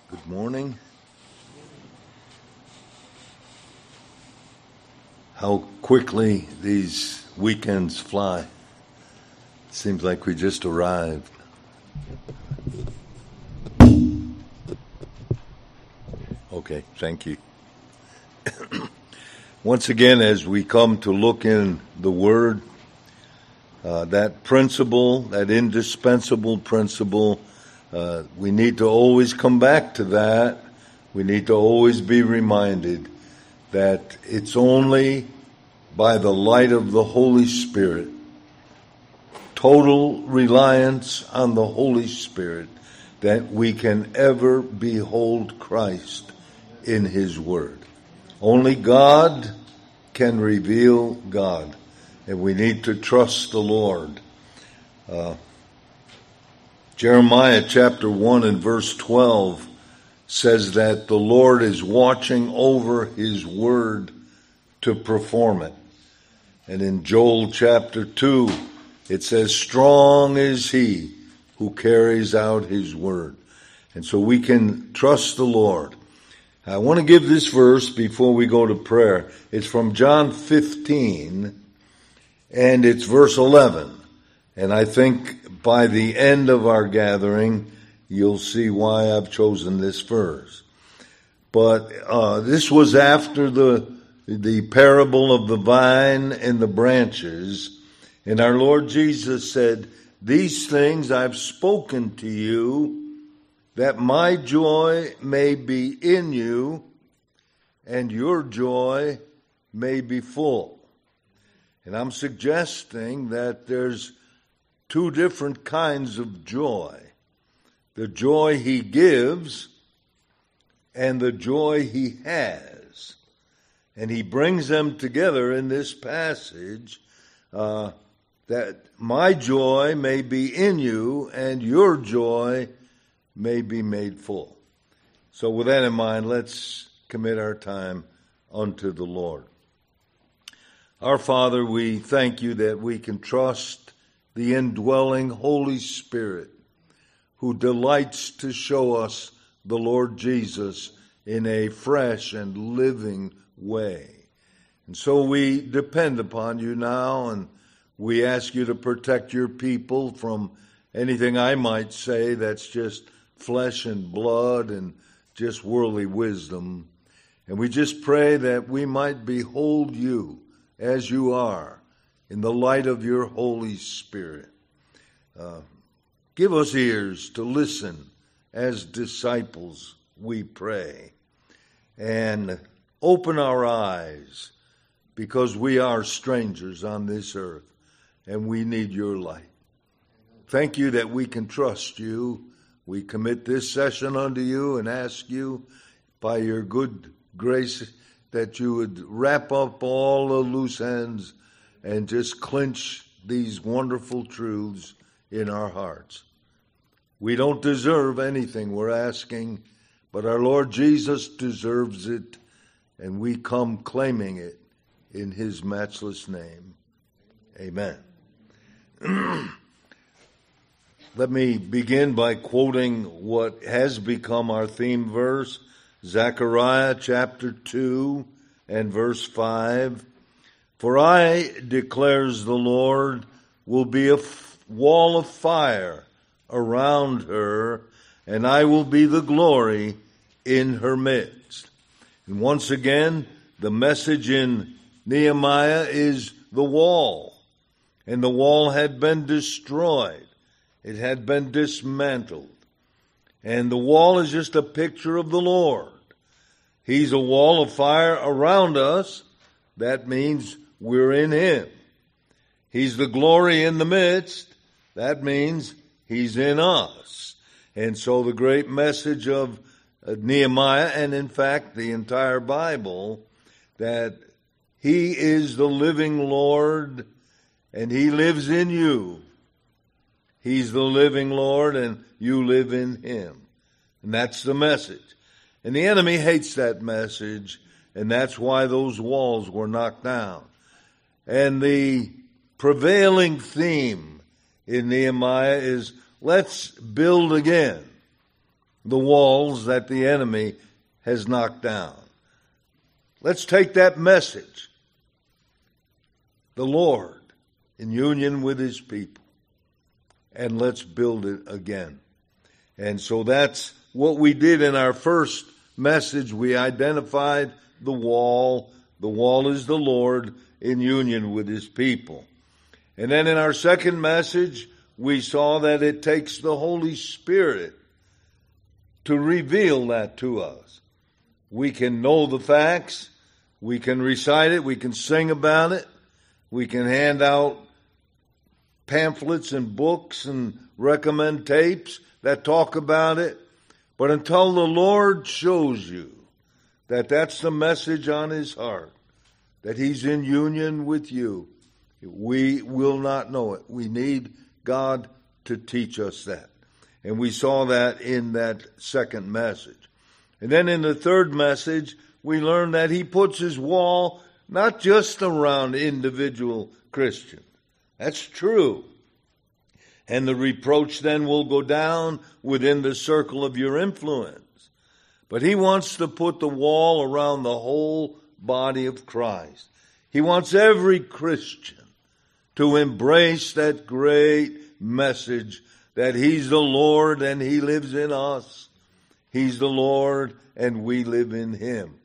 Good morning. How quickly these weekends fly. It seems like we just arrived. Okay, thank you. Once again, as we come to look in the Word, that principle, that indispensable principle, we need to always come back to that. We need to always be reminded that it's only by the light of the Holy Spirit, total reliance on the Holy Spirit, that we can ever behold Christ in His Word. Only God can reveal God, and we need to trust the Lord. Jeremiah chapter 1 and verse 12 says that the Lord is watching over His Word to perform it. And in Joel chapter 2, it says, strong is He who carries out His Word. And so we can trust the Lord. I want to give this verse before we go to prayer. It's from John 15, and it's verse 11. And I think by the end of our gathering, you'll see why I've chosen this verse. But this was after the parable of the vine and the branches. And our Lord Jesus said, these things I've spoken to you, that my joy may be in you, and your joy may be full. And I'm suggesting that there's two different kinds of joy. The joy He gives and the joy He has. And He brings them together in this passage, that my joy may be in you and your joy may be made full. So with that in mind, let's commit our time unto the Lord. Our Father, we thank you that we can trust the indwelling Holy Spirit who delights to show us the Lord Jesus in a fresh and living way. And so we depend upon you now, and we ask you to protect your people from anything I might say that's just flesh and blood and just worldly wisdom. And we just pray that we might behold you as you are in the light of your Holy Spirit. Give us ears to listen as disciples, we pray. And open our eyes, because we are strangers on this earth and we need your light. Thank you that we can trust you. We commit this session unto you and ask you by your good grace that you would wrap up all the loose ends and just clinch these wonderful truths in our hearts. We don't deserve anything we're asking, but our Lord Jesus deserves it, and we come claiming it in His matchless name. Amen. Let me begin by quoting what has become our theme verse, Zechariah chapter 2 and verse 5. For I, declares the Lord, will be a wall of fire around her, and I will be the glory in her midst. And once again, the message in Nehemiah is the wall. And the wall had been destroyed. It had been dismantled. And the wall is just a picture of the Lord. He's a wall of fire around us. That means we're in Him. He's the glory in the midst. That means He's in us. And so the great message of Nehemiah, and in fact the entire Bible, that He is the living Lord and He lives in you. He's the living Lord and you live in Him. And that's the message. And the enemy hates that message, and that's why those walls were knocked down. And the prevailing theme in Nehemiah is, let's build again. the walls that the enemy has knocked down. Let's take that message, the Lord in union with his people, and let's build it again. And so that's what we did in our first message. We identified the wall. The wall is the Lord in union with his people. And then in our second message, we saw that it takes the Holy Spirit to reveal that to us. We can know the facts, we can recite it, we can sing about it, we can hand out pamphlets and books and recommend tapes that talk about it. But until the Lord shows you that that's the message on his heart, that he's in union with you, we will not know it. We need God to teach us that. And we saw that in that second message. And then in the third message, we learned that he puts his wall not just around individual Christians. That's true. And the reproach then will go down within the circle of your influence. But he wants to put the wall around the whole body of Christ. He wants every Christian to embrace that great message that he's the Lord and he lives in us. He's the Lord and we live in him.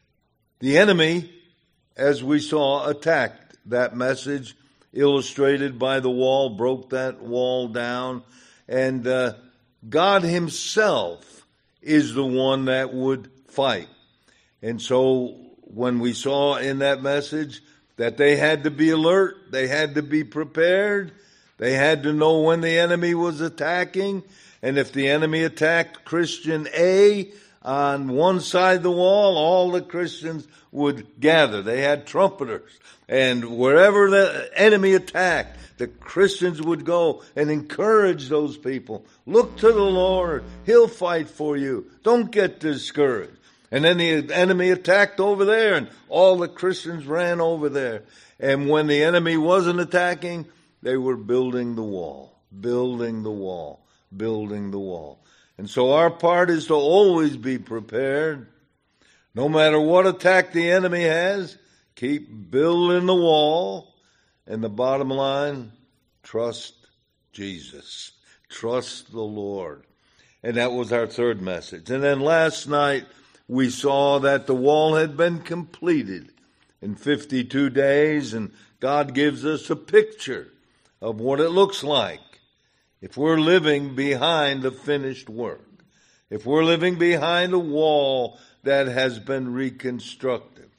The enemy, as we saw, attacked that message, illustrated by the wall, broke that wall down. And God himself is the one that would fight. And so when we saw in that message that they had to be alert, they had to be prepared, they had to know when the enemy was attacking, and if the enemy attacked Christian A on one side of the wall, all the Christians would gather. They had trumpeters, and wherever the enemy attacked, the Christians would go and encourage those people. Look to the Lord. He'll fight for you. Don't get discouraged. And then the enemy attacked over there, and all the Christians ran over there. And when the enemy wasn't attacking, they were building the wall, building the wall, building the wall. And so our part is to always be prepared. No matter what attack the enemy has, keep building the wall. And the bottom line, trust Jesus. Trust the Lord. And that was our third message. And then last night, we saw that the wall had been completed in 52 days, and God gives us a picture of what it looks like if we're living behind the finished work, if we're living behind a wall that has been reconstructed.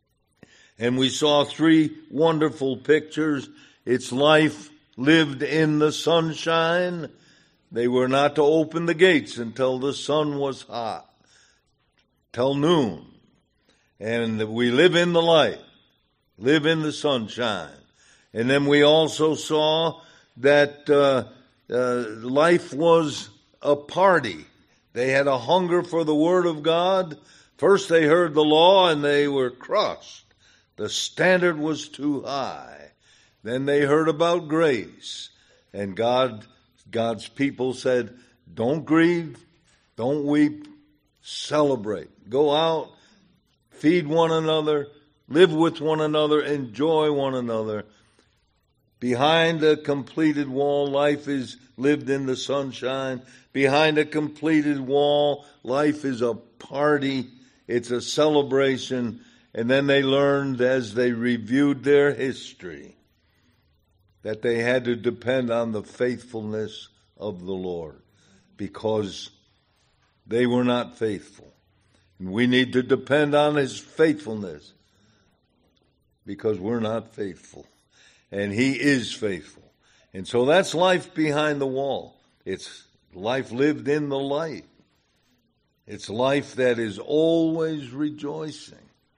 And we saw three wonderful pictures. It's life lived in the sunshine. They were not to open the gates until the sun was hot, till noon. And we live in the light, live in the sunshine. And then we also saw that life was a party. They had a hunger for the Word of God. First they heard the law and they were crushed. The standard was too high. Then they heard about grace. And God's people said, don't grieve, don't weep, celebrate. Go out, feed one another, live with one another, enjoy one another. Behind a completed wall, life is lived in the sunshine. Behind a completed wall, life is a party. It's a celebration. And then they learned as they reviewed their history that they had to depend on the faithfulness of the Lord because they were not faithful. And we need to depend on his faithfulness because we're not faithful. And he is faithful. And so that's life behind the wall. It's life lived in the light. It's life that is always rejoicing.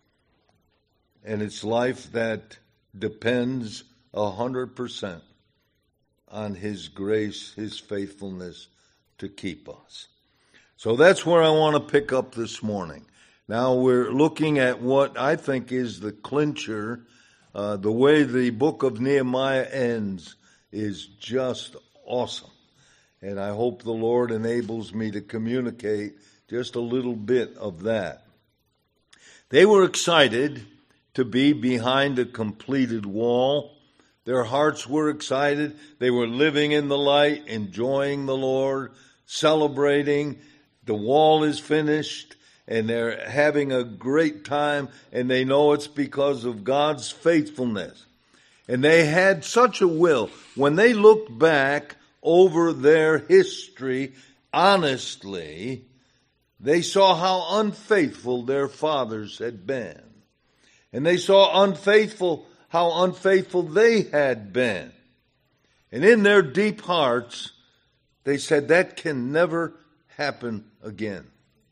And it's life that depends 100% on his grace, his faithfulness to keep us. So that's where I want to pick up this morning. Now we're looking at what I think is the clincher. The way the book of Nehemiah ends is just awesome. And I hope the Lord enables me to communicate just a little bit of that. They were excited to be behind a completed wall. Their hearts were excited. They were living in the light, enjoying the Lord, celebrating. The wall is finished, and they're having a great time, and they know it's because of God's faithfulness. And they had such a will. When they looked back over their history honestly, they saw how unfaithful their fathers had been. And they saw how unfaithful they had been. And in their deep hearts, they said, that can never happen again.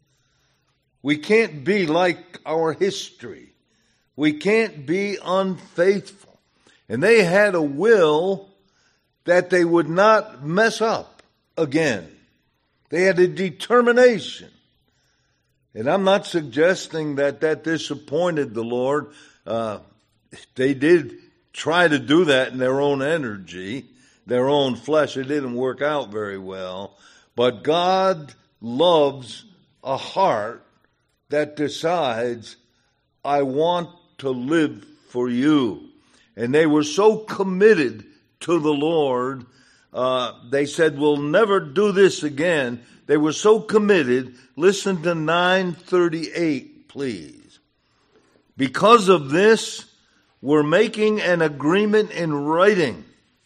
We can't be like our history. We can't be unfaithful. And they had a will that they would not mess up again. They had a determination. And I'm not suggesting that disappointed the Lord. They did try to do that in their own energy, their own flesh. It didn't work out very well. But God loves a heart that decides, I want to live for you. And they were so committed to the Lord. They said, we'll never do this again. They were so committed. Listen to 9:38, please. Because of this, we're making an agreement in writing.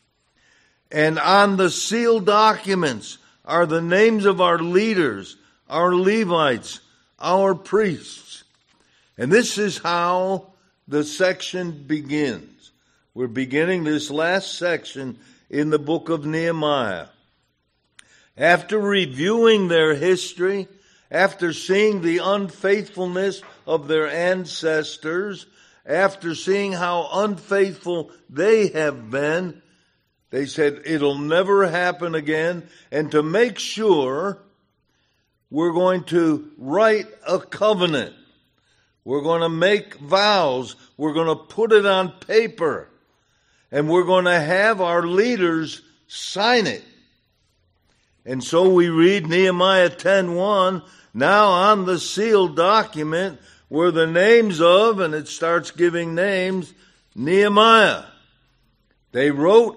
And on the sealed documents are the names of our leaders, our Levites, our priests. And this is how the section begins. We're beginning this last section in the book of Nehemiah. After reviewing their history, after seeing the unfaithfulness of their ancestors, after seeing how unfaithful they have been, they said, it'll never happen again. And to make sure, we're going to write a covenant. We're going to make vows. We're going to put it on paper. And we're going to have our leaders sign it. And so we read Nehemiah 10:1. Now on the sealed document were the names of, and it starts giving names, Nehemiah. They wrote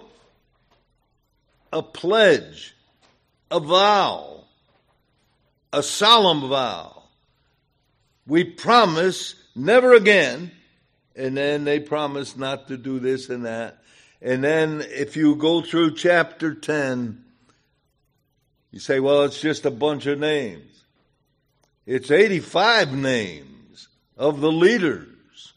a pledge, a vow, a solemn vow. We promise never again. And then they promise not to do this and that. And then if you go through chapter 10, you say, well, it's just a bunch of names. It's 85 names of the leaders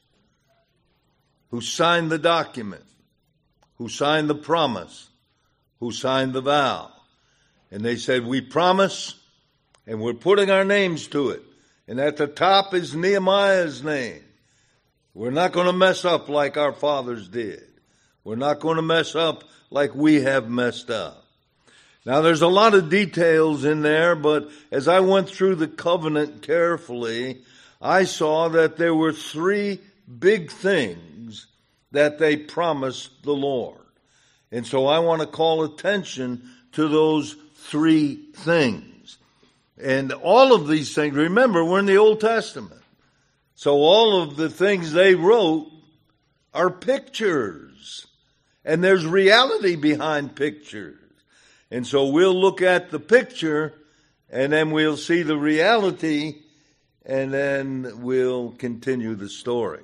who signed the document, who signed the promise, who signed the vow. And they said, we promise, and we're putting our names to it. And at the top is Nehemiah's name. We're not going to mess up like our fathers did. We're not going to mess up like we have messed up. Now, there's a lot of details in there, but as I went through the covenant carefully, I saw that there were three big things that they promised the Lord. And so I want to call attention to those three things. And all of these things, remember, we're in the Old Testament. So all of the things they wrote are pictures. And there's reality behind pictures. And so we'll look at the picture, and then we'll see the reality, and then we'll continue the story.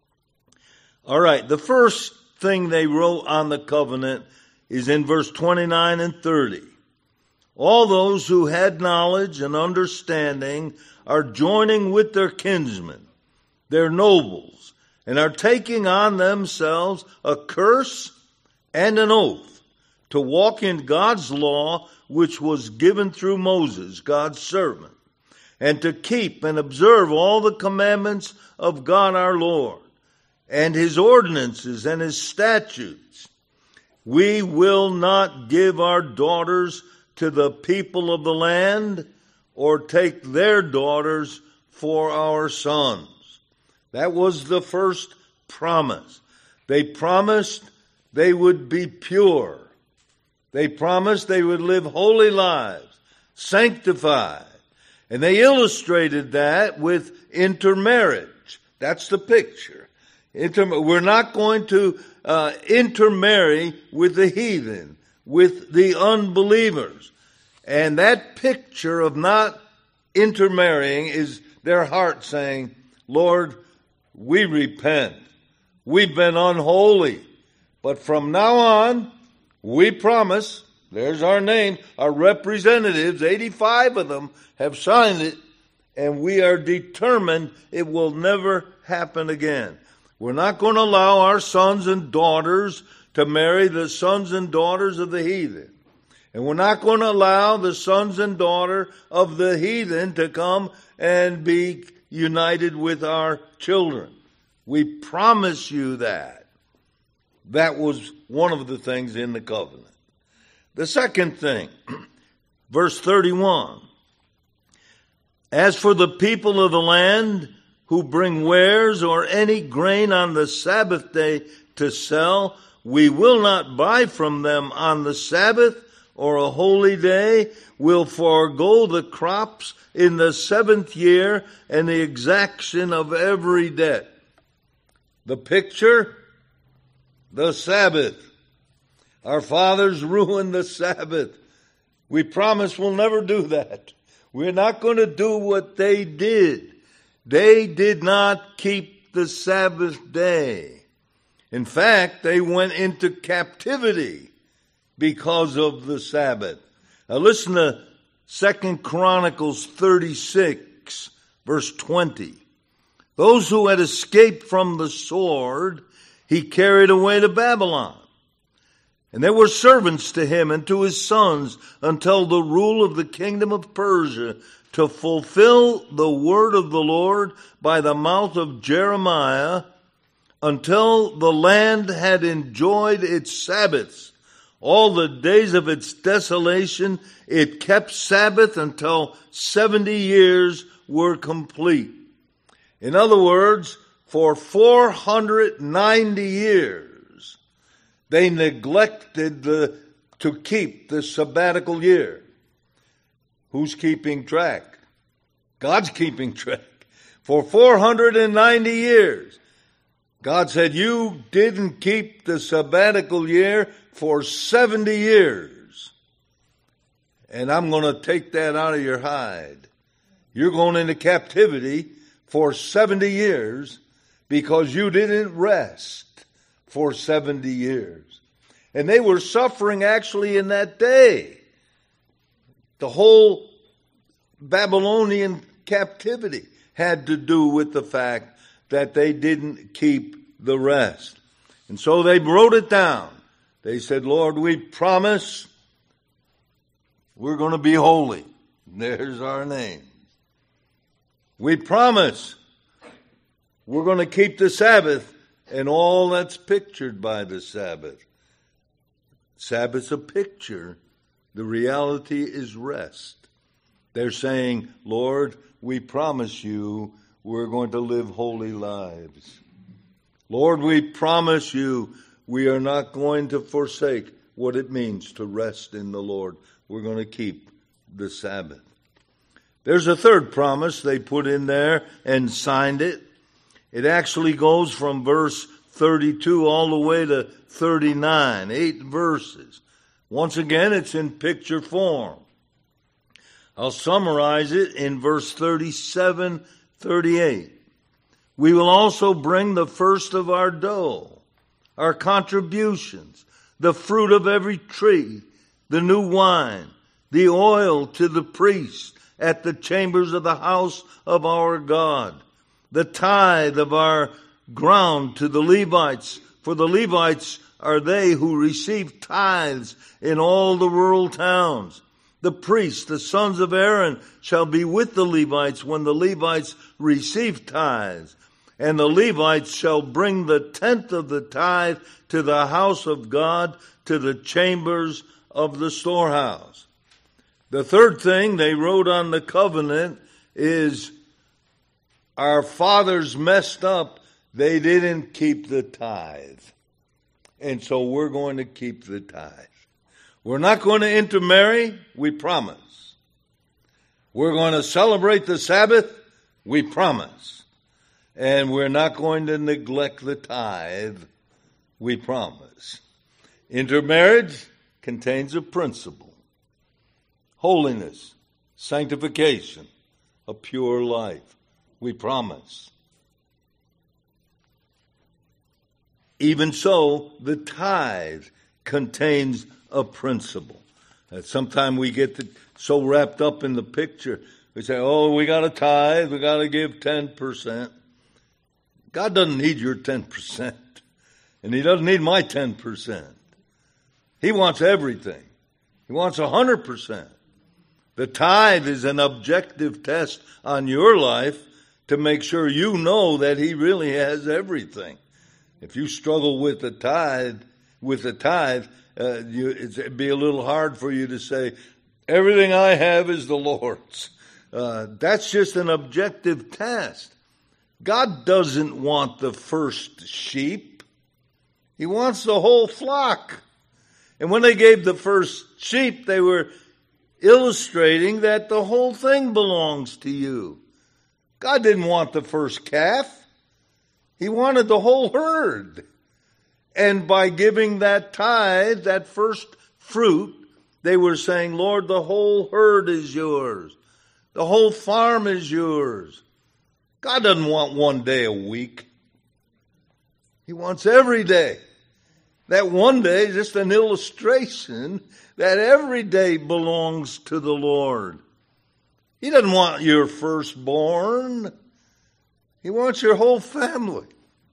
All right, the first thing they wrote on the covenant is in verse 29 and 30. All those who had knowledge and understanding are joining with their kinsmen, their nobles, and are taking on themselves a curse and an oath to walk in God's law, which was given through Moses, God's servant, and to keep and observe all the commandments of God our Lord, and his ordinances and his statutes. We will not give our daughters to the people of the land, or take their daughters for our sons. That was the first promise. They promised they would be pure. They promised they would live holy lives, sanctified. And they illustrated that with intermarriage. That's the picture. We're not going to intermarry with the heathen, with the unbelievers. And that picture of not intermarrying is their heart saying, Lord, we repent. We've been unholy. But from now on, we promise, there's our name, our representatives, 85 of them have signed it, and we are determined it will never happen again. We're not going to allow our sons and daughters to marry the sons and daughters of the heathen. And we're not going to allow the sons and daughter of the heathen to come and be united with our children. We promise you that. That was one of the things in the covenant. The second thing, verse 31. As for the people of the land who bring wares or any grain on the Sabbath day to sell, we will not buy from them on the Sabbath or a holy day, will forego the crops in the 7th year and the exaction of every debt. The picture, the Sabbath. Our fathers ruined the Sabbath. We promise we'll never do that. We're not going to do what they did. They did not keep the Sabbath day. In fact, they went into captivity because of the Sabbath. Now listen to 2 Chronicles 36, verse 20. Those who had escaped from the sword, he carried away to Babylon. And there were servants to him and to his sons until the rule of the kingdom of Persia, to fulfill the word of the Lord by the mouth of Jeremiah, until the land had enjoyed its Sabbaths. All the days of its desolation, it kept Sabbath until 70 years were complete. In other words, for 490 years, they neglected to keep the sabbatical year. Who's keeping track? God's keeping track. For 490 years, God said, you didn't keep the sabbatical year for 70 years. And I'm going to take that out of your hide. You're going into captivity for 70 years because you didn't rest for 70 years. And they were suffering actually in that day. The whole Babylonian captivity had to do with the fact that they didn't keep the rest. And so they wrote it down. They said, Lord, we promise we're going to be holy. There's our name. We promise we're going to keep the Sabbath and all that's pictured by the Sabbath. Sabbath's a picture. The reality is rest. They're saying, Lord, we promise you we're going to live holy lives. Lord, we promise you we are not going to forsake what it means to rest in the Lord. We're going to keep the Sabbath. There's a third promise they put in there and signed it. It actually goes from verse 32 all the way to 39, 8 verses. Once again, it's in picture form. I'll summarize it in verse 37, 38. We will also bring the first of our dough, our contributions, the fruit of every tree, the new wine, the oil to the priest at the chambers of the house of our God, the tithe of our ground to the Levites, for the Levites are they who receive tithes in all the rural towns. The priests, the sons of Aaron, shall be with the Levites when the Levites receive tithes. And the Levites shall bring the tenth of the tithe to the house of God, to the chambers of the storehouse. The third thing they wrote on the covenant is, our fathers messed up. They didn't keep the tithe. And so we're going to keep the tithe. We're not going to intermarry, we promise. We're going to celebrate the Sabbath, we promise. And we're not going to neglect the tithe, we promise. Intermarriage contains a principle: holiness, sanctification, a pure life, we promise. Even so, the tithe contains a principle. Sometimes we get so wrapped up in the picture, we say, oh, we got a tithe, we got to give 10%. God doesn't need your 10%, and He doesn't need my 10%. He wants everything. He wants 100%. The tithe is an objective test on your life to make sure you know that He really has everything. If you struggle with the tithe, it'd be a little hard for you to say, everything I have is the Lord's. That's just an objective test. God doesn't want the first sheep. He wants the whole flock. And when they gave the first sheep, they were illustrating that the whole thing belongs to you. God didn't want the first calf. He wanted the whole herd. And by giving that tithe, that first fruit, they were saying, Lord, the whole herd is yours. The whole farm is yours. God doesn't want one day a week. He wants every day. That one day is just an illustration that every day belongs to the Lord. He doesn't want your firstborn. He wants your whole family.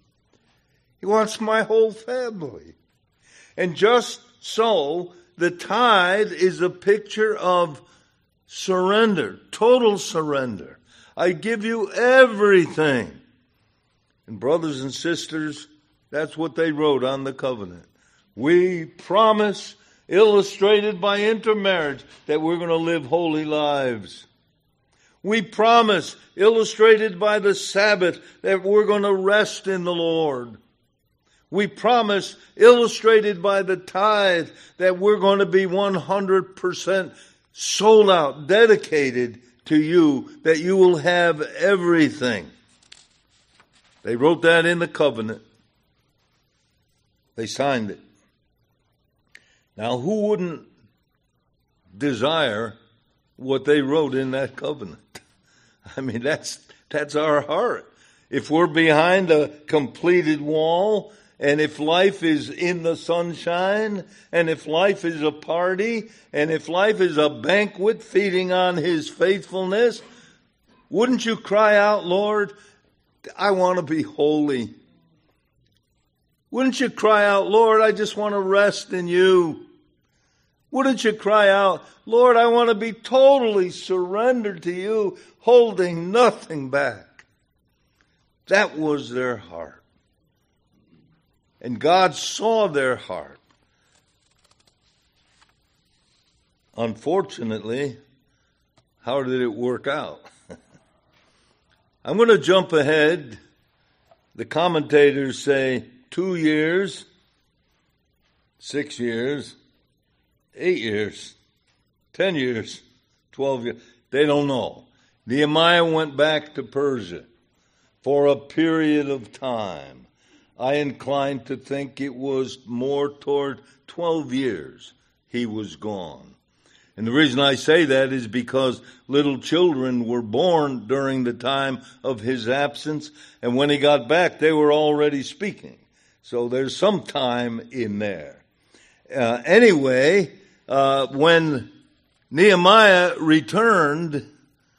He wants my whole family. And just so, the tithe is a picture of surrender, total surrender. I give you everything. And brothers and sisters, that's what they wrote on the covenant. We promise, illustrated by intermarriage, that we're going to live holy lives. We promise, illustrated by the Sabbath, that we're going to rest in the Lord. We promise, illustrated by the tithe, that we're going to be 100% sold out, dedicated to you, that you will have everything. They wrote that in the covenant. They signed it. Now, who wouldn't desire what they wrote in that covenant? I mean, that's our heart. If we're behind a completed wall, and if life is in the sunshine, and if life is a party, and if life is a banquet feeding on His faithfulness, wouldn't you cry out, Lord, I want to be holy? Wouldn't you cry out, Lord, I just want to rest in you? Wouldn't you cry out, Lord, I want to be totally surrendered to you, holding nothing back? That was their heart. And God saw their heart. Unfortunately, how did it work out? I'm going to jump ahead. The commentators say 2 years, 6 years, 8 years, 10 years, 12 years. They don't know. Nehemiah went back to Persia for a period of time. I incline to think it was more toward 12 years he was gone. And the reason I say that is because little children were born during the time of his absence, and when he got back, they were already speaking. So there's some time in there. Anyway, when Nehemiah returned,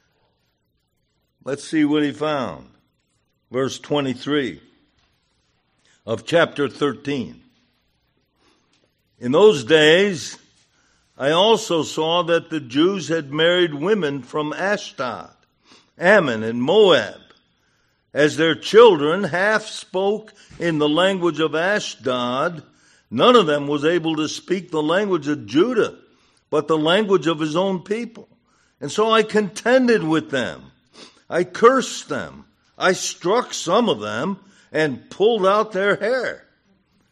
let's see what he found. Verse 23 of chapter 13. In those days, I also saw that the Jews had married women from Ashdod, Ammon, and Moab. As their children half spoke in the language of Ashdod, none of them was able to speak the language of Judah, but the language of his own people. And so I contended with them. I cursed them. I struck some of them and pulled out their hair.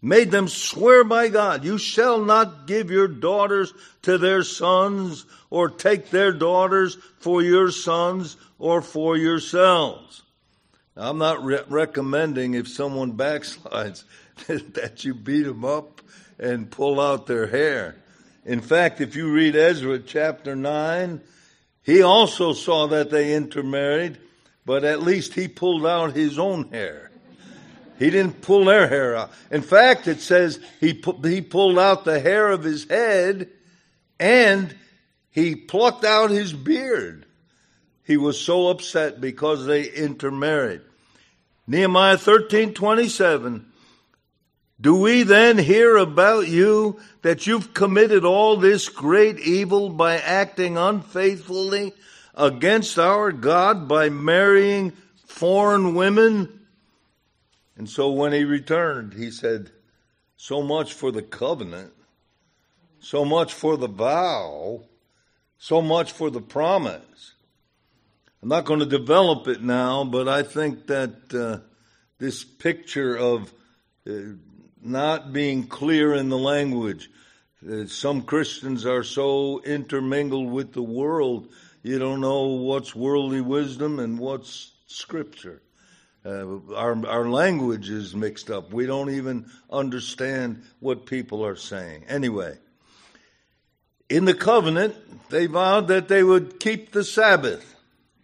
made them swear by God, you shall not give your daughters to their sons, or take their daughters for your sons or for yourselves. Now, I'm not recommending if someone backslides that you beat them up and pull out their hair. In fact, if you read Ezra chapter 9, he also saw that they intermarried, but at least he pulled out his own hair. He didn't pull their hair out. In fact, it says he pulled out the hair of his head and he plucked out his beard. He was so upset because they intermarried. Nehemiah 13:27. Do we then hear about you that you've committed all this great evil by acting unfaithfully against our God by marrying foreign women? And so when he returned, he said, so much for the covenant, so much for the vow, so much for the promise. I'm not going to develop it now, but I think that this picture of not being clear in the language, some Christians are so intermingled with the world, you don't know what's worldly wisdom and what's Scripture. Our language is mixed up. We don't even understand what people are saying. Anyway, in the covenant, they vowed that they would keep the Sabbath.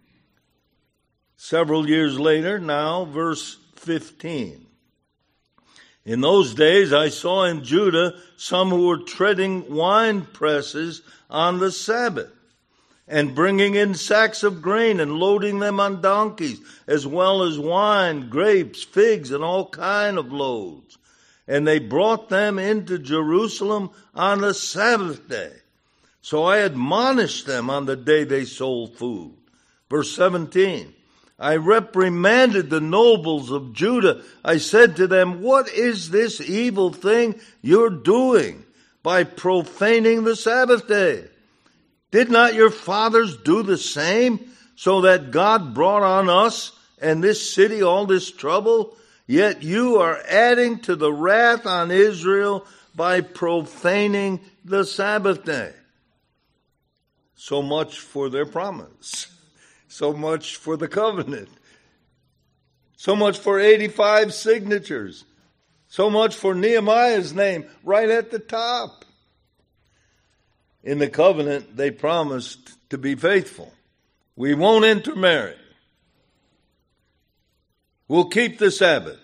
Several years later, now, verse 15. In those days I saw in Judah some who were treading wine presses on the Sabbath, and bringing in sacks of grain and loading them on donkeys, as well as wine, grapes, figs, and all kind of loads. And they brought them into Jerusalem on the Sabbath day. So I admonished them on the day they sold food. Verse 17, I reprimanded the nobles of Judah. I said to them, what is this evil thing you're doing by profaning the Sabbath day? Did not your fathers do the same, so that God brought on us and this city all this trouble? Yet you are adding to the wrath on Israel by profaning the Sabbath day. So much for their promise. So much for the covenant. So much for 85 signatures. So much for Nehemiah's name right at the top. In the covenant, they promised to be faithful. We won't intermarry. We'll keep the Sabbath.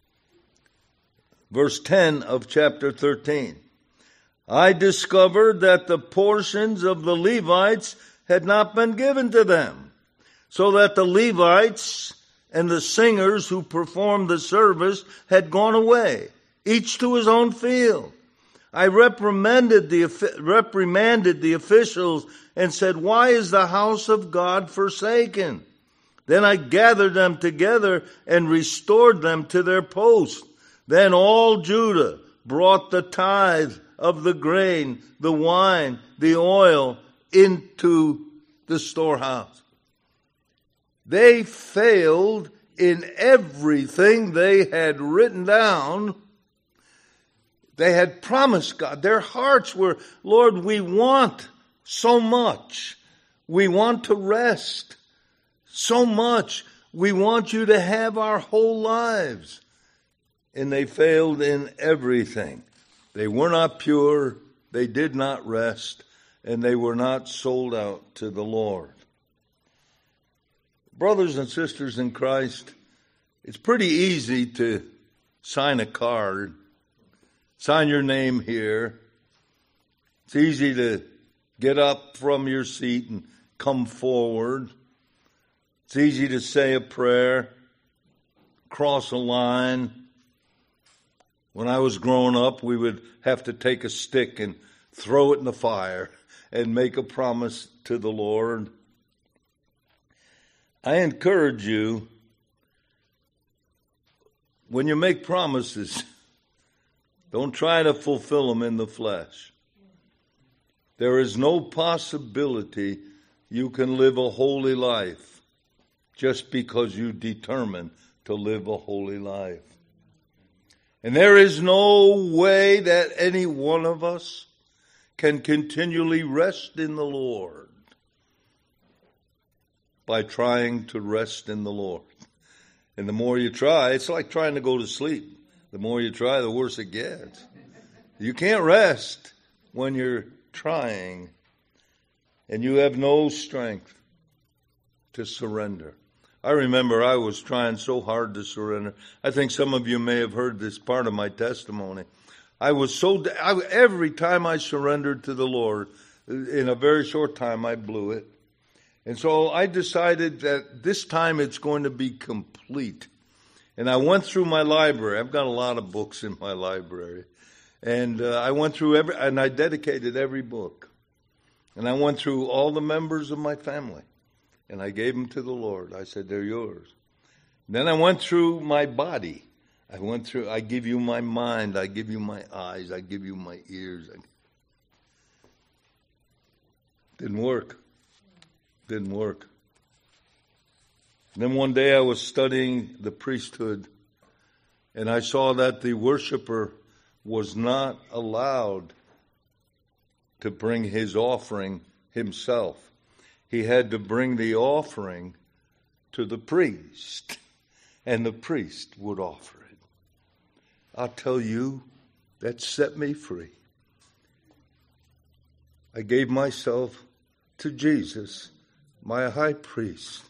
Verse 10 of chapter 13. I discovered that the portions of the Levites had not been given to them, so that the Levites and the singers who performed the service had gone away, each to his own field. I reprimanded the officials and said, why is the house of God forsaken? Then I gathered them together and restored them to their post. Then all Judah brought the tithe of the grain, the wine, the oil into the storehouse. They failed in everything they had written down. They had promised God. Their hearts were, Lord, we want so much. We want to rest so much. We want you to have our whole lives. And they failed in everything. They were not pure. They did not rest. And they were not sold out to the Lord. Brothers and sisters in Christ, it's pretty easy to sign a card. Sign your name here. It's easy to get up from your seat and come forward. It's easy to say a prayer, cross a line. When I was growing up, we would have to take a stick and throw it in the fire and make a promise to the Lord. I encourage you, when you make promises, don't try to fulfill them in the flesh. There is no possibility you can live a holy life just because you determine to live a holy life. And there is no way that any one of us can continually rest in the Lord by trying to rest in the Lord. And the more you try, it's like trying to go to sleep. The more you try, the worse it gets. You can't rest when you're trying and you have no strength to surrender. I remember I was trying so hard to surrender. I think some of you may have heard this part of my testimony. Every time I surrendered to the Lord, in a very short time I blew it. And so I decided that this time it's going to be complete. And I went through my library. I've got a lot of books in my library. And I went through and I dedicated every book. And I went through all the members of my family. And I gave them to the Lord. I said, they're yours. Then I went through my body. I give you my mind. I give you my eyes. I give you my ears. Didn't work. Didn't work. And then one day I was studying the priesthood, and I saw that the worshiper was not allowed to bring his offering himself. He had to bring the offering to the priest, and the priest would offer it. I'll tell you, that set me free. I gave myself to Jesus, my high priest.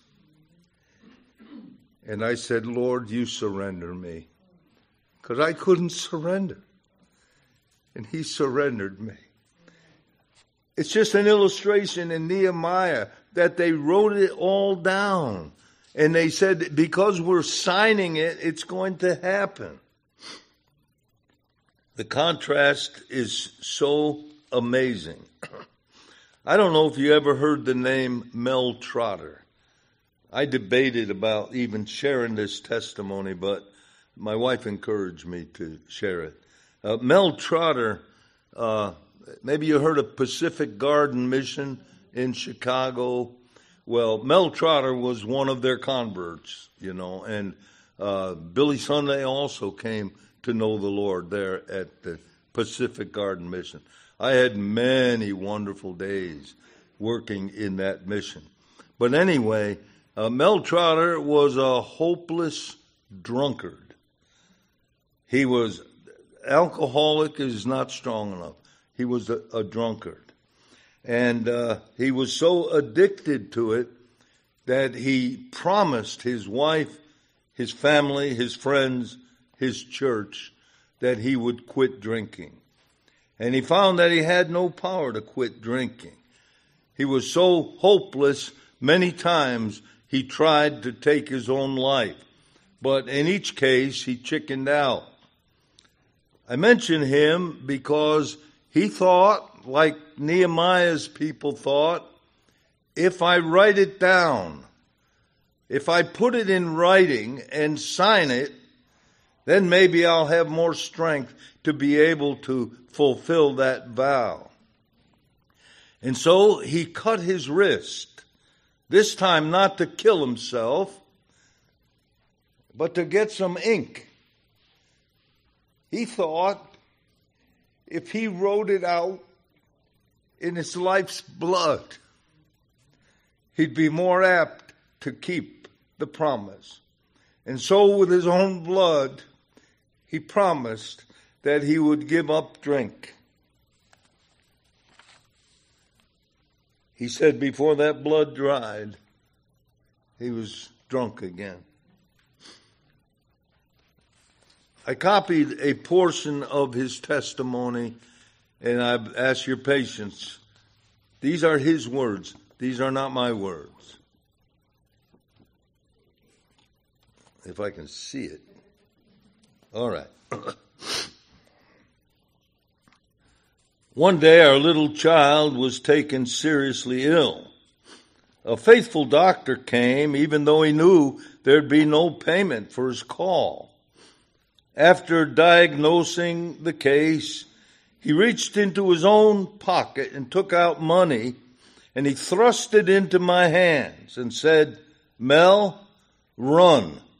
And I said, Lord, you surrender me. Because I couldn't surrender. And he surrendered me. It's just an illustration in Nehemiah that they wrote it all down. And they said, because we're signing it, it's going to happen. The contrast is so amazing. I don't know if you ever heard the name Mel Trotter. I debated about even sharing this testimony, but my wife encouraged me to share it. Mel Trotter, maybe you heard of Pacific Garden Mission in Chicago. Well, Mel Trotter was one of their converts, and Billy Sunday also came to know the Lord there at the Pacific Garden Mission. I had many wonderful days working in that mission. But anyway, Mel Trotter was a hopeless drunkard. He was alcoholic is not strong enough. He was a drunkard. And he was so addicted to it that he promised his wife, his family, his friends, his church, that he would quit drinking. And he found that he had no power to quit drinking. He was so hopeless, many times he tried to take his own life. But in each case, he chickened out. I mention him because he thought, like Nehemiah's people thought, if I write it down, if I put it in writing and sign it, then maybe I'll have more strength to be able to fulfill that vow. And so he cut his wrist, this time not to kill himself, but to get some ink. He thought if he wrote it out in his life's blood, he'd be more apt to keep the promise. And so with his own blood, he promised that he would give up drink. He said before that blood dried, he was drunk again. I copied a portion of his testimony, and I've asked your patience. These are his words. These are not my words. If I can see it. All right. One day our little child was taken seriously ill. A faithful doctor came, even though he knew there'd be no payment for his call. After diagnosing the case, he reached into his own pocket and took out money, and he thrust it into my hands and said, Mel, run.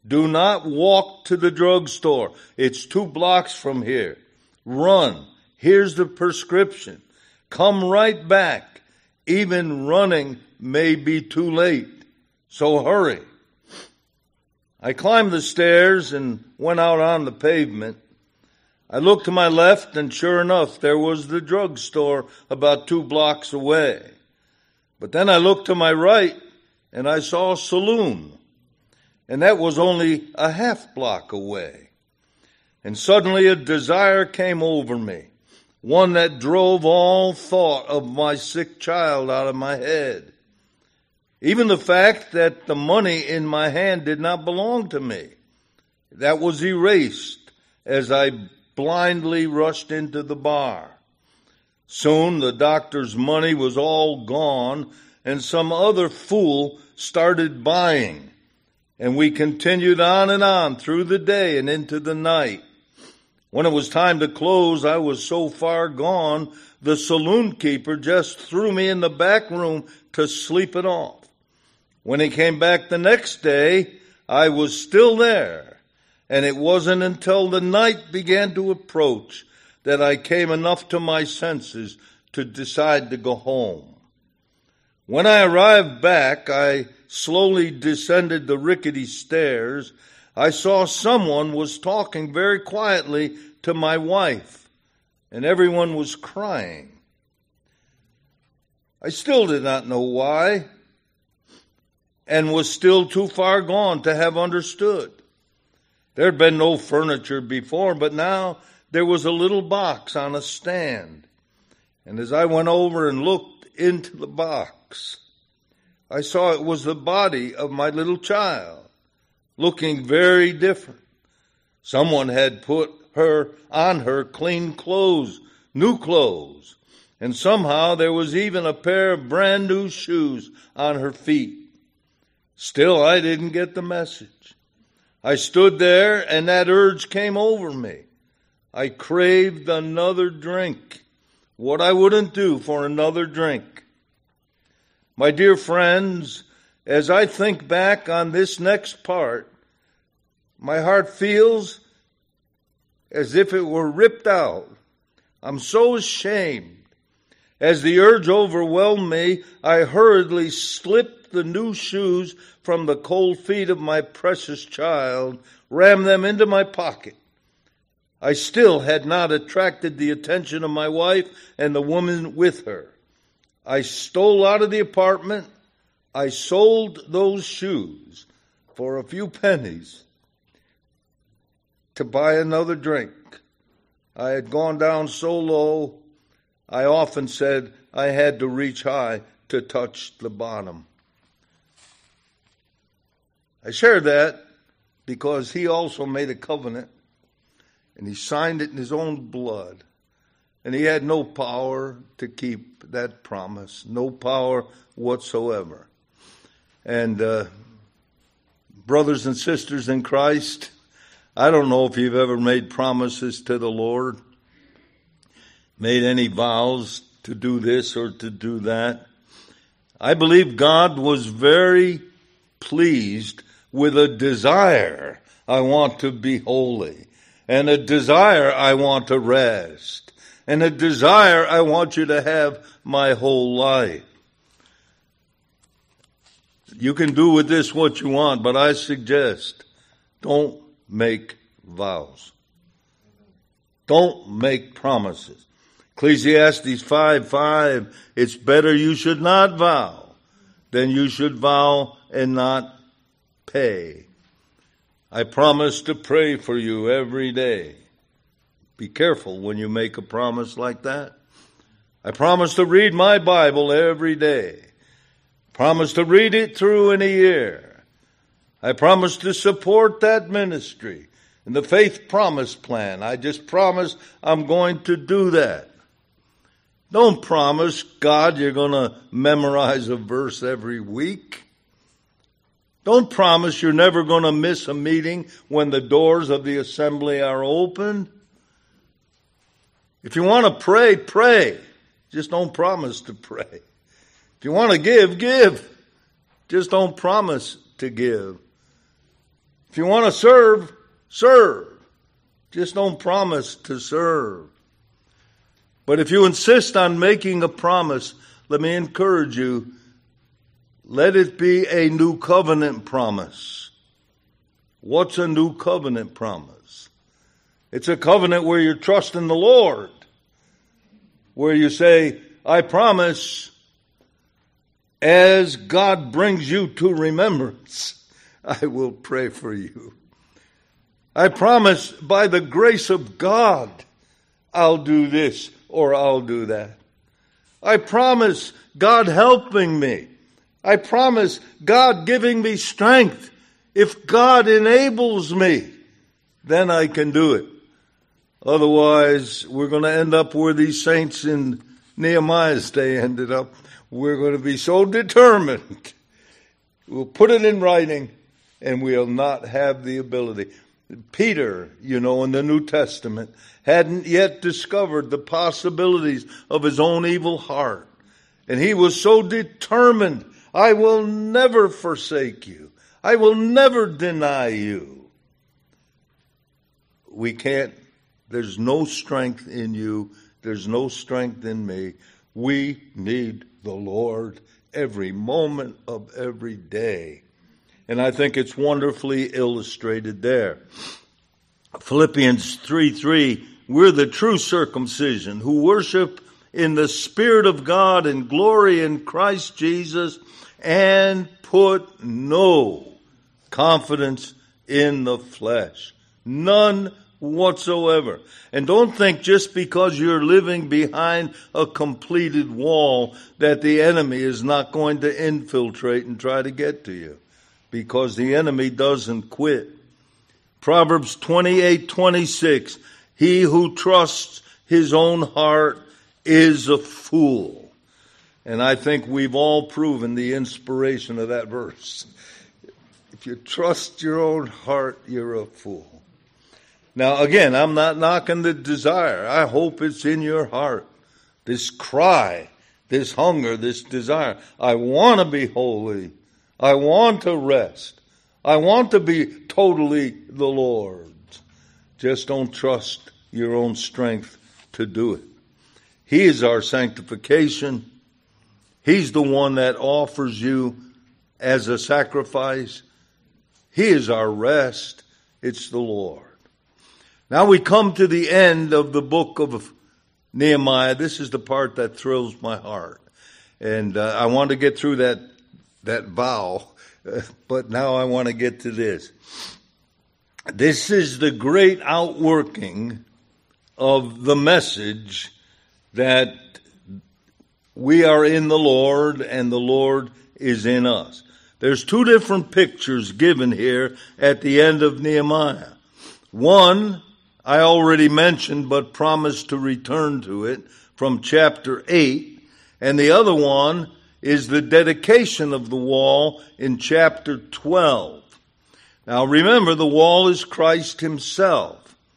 Do not walk to the drugstore. It's 2 blocks from here. Run. Here's the prescription. Come right back. Even running may be too late. So hurry. I climbed the stairs and went out on the pavement. I looked to my left, and sure enough, there was the drugstore about 2 blocks away. But then I looked to my right, and I saw a saloon. And that was only a half block away. And suddenly a desire came over me, one that drove all thought of my sick child out of my head. Even the fact that the money in my hand did not belong to me, that was erased as I blindly rushed into the bar. Soon the doctor's money was all gone, and some other fool started buying. And we continued on and on through the day and into the night. When it was time to close, I was so far gone, the saloon keeper just threw me in the back room to sleep it off. When he came back the next day, I was still there. And it wasn't until the night began to approach that I came enough to my senses to decide to go home. When I arrived back, I slowly descended the rickety stairs. I saw someone was talking very quietly to my wife, and everyone was crying. I still did not know why, and was still too far gone to have understood. There had been no furniture before, but now there was a little box on a stand. And as I went over and looked into the box, I saw it was the body of my little child, looking very different. Someone had put on her clean clothes, new clothes, and somehow there was even a pair of brand new shoes on her feet. Still, I didn't get the message. I stood there, and that urge came over me. I craved another drink. What I wouldn't do for another drink. My dear friends, as I think back on this next part, my heart feels as if it were ripped out. I'm so ashamed. As the urge overwhelmed me, I hurriedly slipped the new shoes from the cold feet of my precious child, rammed them into my pocket. I still had not attracted the attention of my wife and the woman with her. I stole out of the apartment. I sold those shoes for a few pennies to buy another drink. I had gone down so low, I often said I had to reach high to touch the bottom. I share that because he also made a covenant, and he signed it in his own blood. And he had no power to keep that promise, no power whatsoever. And brothers and sisters in Christ, I don't know if you've ever made promises to the Lord, made any vows to do this or to do that. I believe God was very pleased with a desire, I want to be holy, and a desire, I want to rest, and a desire, I want you to have my whole life. You can do with this what you want, but I suggest don't make vows. Don't make promises. Ecclesiastes 5:5, it's better you should not vow than you should vow and not pay. I promise to pray for you every day. Be careful when you make a promise like that. I promise to read my Bible every day. Promise to read it through in a year. I promise to support that ministry and the Faith Promise Plan. I just promise I'm going to do that. Don't promise God you're going to memorize a verse every week. Don't promise you're never going to miss a meeting when the doors of the assembly are open. If you want to pray, pray. Just don't promise to pray. If you want to give, give. Just don't promise to give. If you want to serve, serve. Just don't promise to serve. But if you insist on making a promise, let me encourage you, let it be a new covenant promise. What's a new covenant promise? It's a covenant where you're trusting the Lord, where you say, I promise, as God brings you to remembrance, I will pray for you. I promise by the grace of God, I'll do this or I'll do that. I promise God helping me. I promise God giving me strength. If God enables me, then I can do it. Otherwise, we're going to end up where these saints in Nehemiah's day ended up. We're going to be so determined. We'll put it in writing and we'll not have the ability. Peter, in the New Testament, hadn't yet discovered the possibilities of his own evil heart. And he was so determined, I will never forsake you. I will never deny you. We can't. There's no strength in you. There's no strength in me. We need the Lord every moment of every day. And I think it's wonderfully illustrated there. Philippians 3:3, we're the true circumcision who worship in the Spirit of God and glory in Christ Jesus and put no confidence in the flesh. None whatsoever. And don't think just because you're living behind a completed wall that the enemy is not going to infiltrate and try to get to you, because the enemy doesn't quit. Proverbs 28:26, he who trusts his own heart is a fool. And I think we've all proven the inspiration of that verse. If you trust your own heart, you're a fool. Now, again, I'm not knocking the desire. I hope it's in your heart. This cry, this hunger, this desire. I want to be holy. I want to rest. I want to be totally the Lord's. Just don't trust your own strength to do it. He is our sanctification. He's the one that offers you as a sacrifice. He is our rest. It's the Lord. Now we come to the end of the book of Nehemiah. This is the part that thrills my heart. And I want to get through that vow, but now I want to get to this. This is the great outworking of the message that we are in the Lord and the Lord is in us. There's two different pictures given here at the end of Nehemiah. One, I already mentioned, but promised to return to it, from chapter 8. And the other one is the dedication of the wall in chapter 12. Now remember, the wall is Christ himself.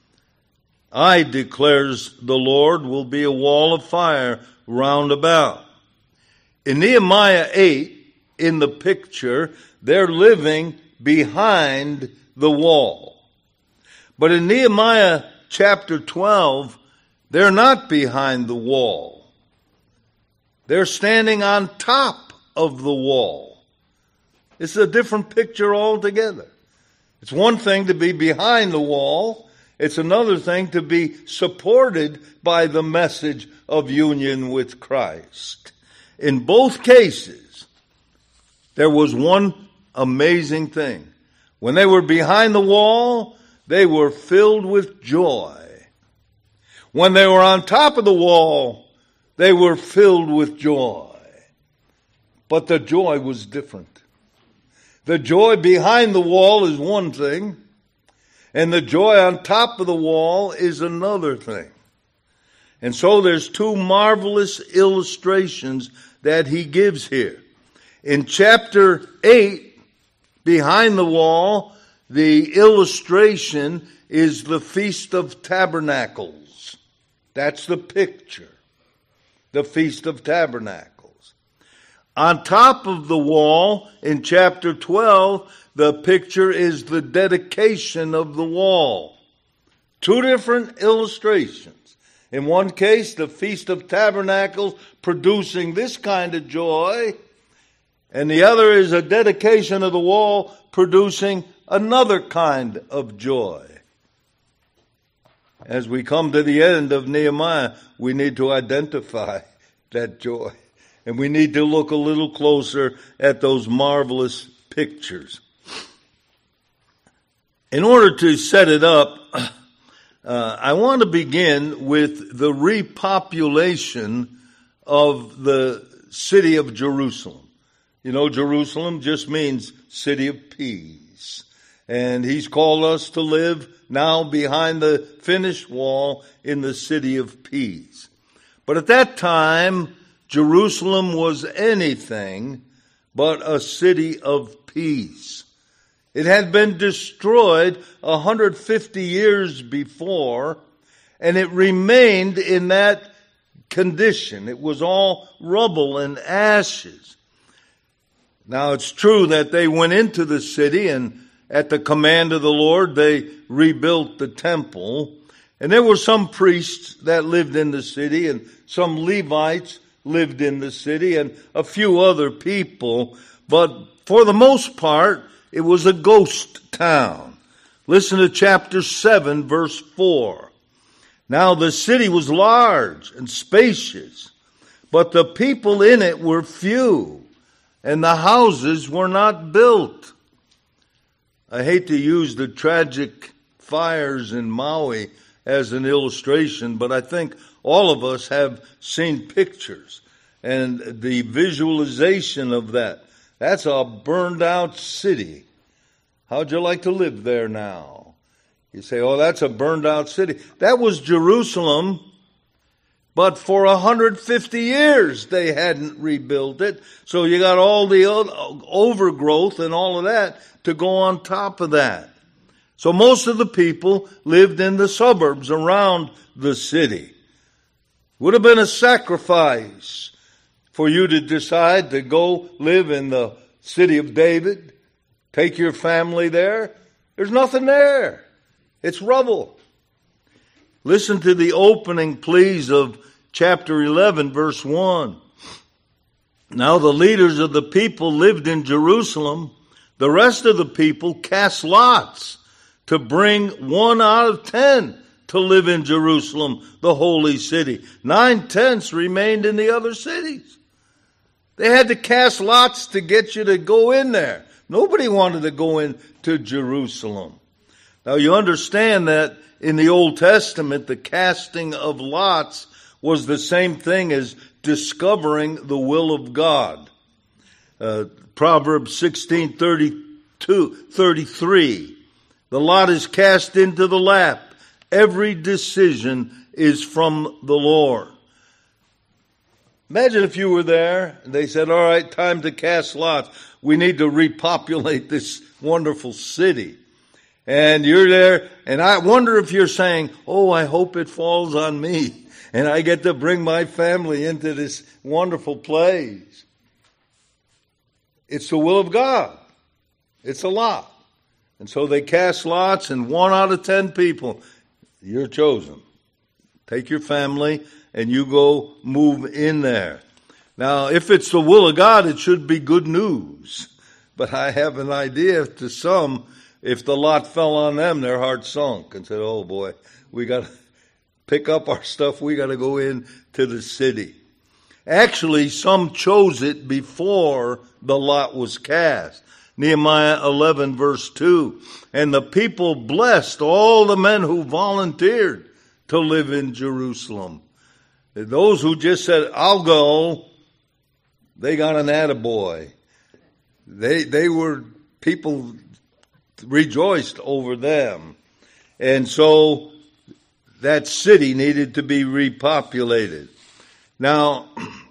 I, declares the Lord, will be a wall of fire round about. In Nehemiah 8, in the picture, they're living behind the wall. But in Nehemiah chapter 12, they're not behind the wall. They're standing on top of the wall. It's a different picture altogether. It's one thing to be behind the wall. It's another thing to be supported by the message of union with Christ. In both cases, there was one amazing thing. When they were behind the wall, they were filled with joy. When they were on top of the wall, they were filled with joy. But the joy was different. The joy behind the wall is one thing, and the joy on top of the wall is another thing. And so there's two marvelous illustrations that he gives here. In chapter 8, behind the wall, the illustration is the Feast of Tabernacles. That's the picture. The Feast of Tabernacles. On top of the wall, in chapter 12, the picture is the dedication of the wall. Two different illustrations. In one case, the Feast of Tabernacles producing this kind of joy, and the other is a dedication of the wall producing another kind of joy. As we come to the end of Nehemiah, we need to identify that joy. And we need to look a little closer at those marvelous pictures. In order to set it up, I want to begin with the repopulation of the city of Jerusalem. You know, Jerusalem just means city of peace. And he's called us to live now behind the finished wall in the city of peace. But at that time, Jerusalem was anything but a city of peace. It had been destroyed 150 years before, and it remained in that condition. It was all rubble and ashes. Now, it's true that they went into the city, and at the command of the Lord, they rebuilt the temple. And there were some priests that lived in the city, and some Levites lived in the city, and a few other people. But for the most part, it was a ghost town. Listen to chapter 7, verse 4. Now the city was large and spacious, but the people in it were few, and the houses were not built. I hate to use the tragic fires in Maui as an illustration, but I think all of us have seen pictures and the visualization of that. That's a burned out city. How'd you like to live there now? You say, oh, that's a burned out city. That was Jerusalem, but for 150 years they hadn't rebuilt it. So you got all the overgrowth and all of that to go on top of that. So most of the people lived in the suburbs around the city. Would have been a sacrifice for you to decide to go live in the city of David, take your family there. There's nothing there. It's rubble. Listen to the opening, please, of chapter 11, verse 1. Now the leaders of the people lived in Jerusalem. The rest of the people cast lots to bring 1 out of 10 to live in Jerusalem, the holy city. 9/10 remained in the other cities. They had to cast lots to get you to go in there. Nobody wanted to go into Jerusalem. Now you understand that in the Old Testament, the casting of lots was the same thing as discovering the will of God. Proverbs 16:33. The lot is cast into the lap. Every decision is from the Lord. Imagine if you were there and they said, all right, time to cast lots. We need to repopulate this wonderful city. And you're there, and I wonder if you're saying, oh, I hope it falls on me, and I get to bring my family into this wonderful place. It's the will of God. It's a lot. And so they cast lots, and 1 out of 10 people, you're chosen. Take your family, and you go move in there. Now, if it's the will of God, it should be good news. But I have an idea to some, if the lot fell on them, their heart sunk and said, oh boy, we got to pick up our stuff. We got to go in to the city. Actually, some chose it before the lot was cast. Nehemiah 11 verse 2. And the people blessed all the men who volunteered to live in Jerusalem. Those who just said, I'll go, they got an attaboy. They were, people rejoiced over them. And so that city needed to be repopulated. Now,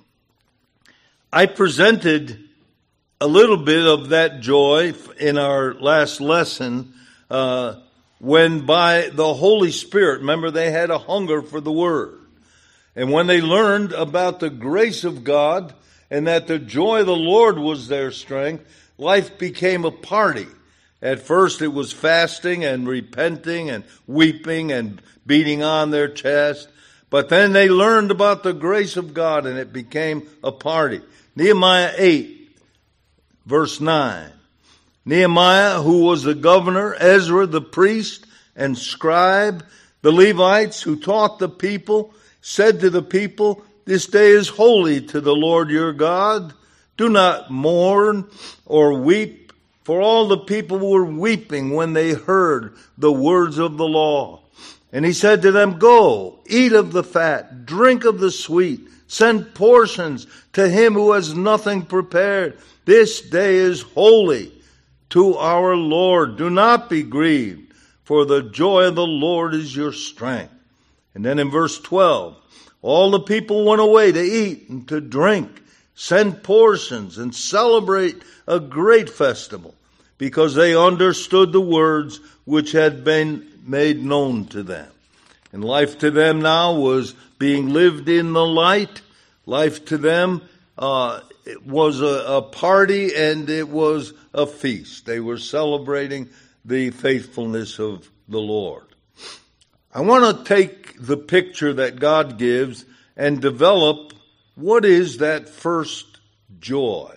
I presented a little bit of that joy in our last lesson when by the Holy Spirit, remember they had a hunger for the Word. And when they learned about the grace of God and that the joy of the Lord was their strength, life became a party. At first it was fasting and repenting and weeping and beating on their chest. But then they learned about the grace of God and it became a party. Nehemiah 8, verse 9. Nehemiah, who was the governor, Ezra the priest and scribe, the Levites who taught the people, said to the people, "This day is holy to the Lord your God. Do not mourn or weep." For all the people were weeping when they heard the words of the law. And he said to them, "Go, eat of the fat, drink of the sweet, send portions to him who has nothing prepared. This day is holy to our Lord. Do not be grieved, for the joy of the Lord is your strength." And then in verse 12, all the people went away to eat and to drink, send portions, and celebrate a great festival, because they understood the words which had been made known to them. And life to them now was being lived in the light. Life to them it was a party and it was a feast. They were celebrating the faithfulness of the Lord. I want to take the picture that God gives and develop what is that first joy.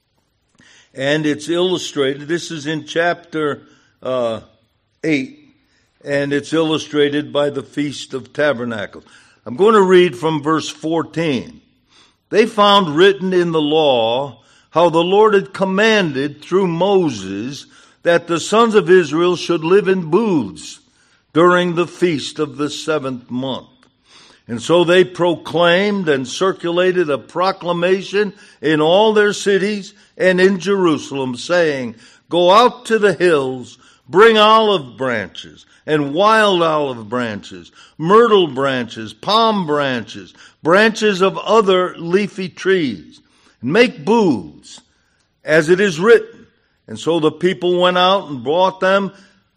And it's illustrated. This is in chapter 8, and it's illustrated by the Feast of Tabernacles. I'm going to read from verse 14. They found written in the law how the Lord had commanded through Moses that the sons of Israel should live in booths during the feast of the 7th month. And so they proclaimed and circulated a proclamation in all their cities and in Jerusalem, saying, "Go out to the hills, bring olive branches and wild olive branches, myrtle branches, palm branches, branches of other leafy trees, and make booths, as it is written." And so the people went out and brought them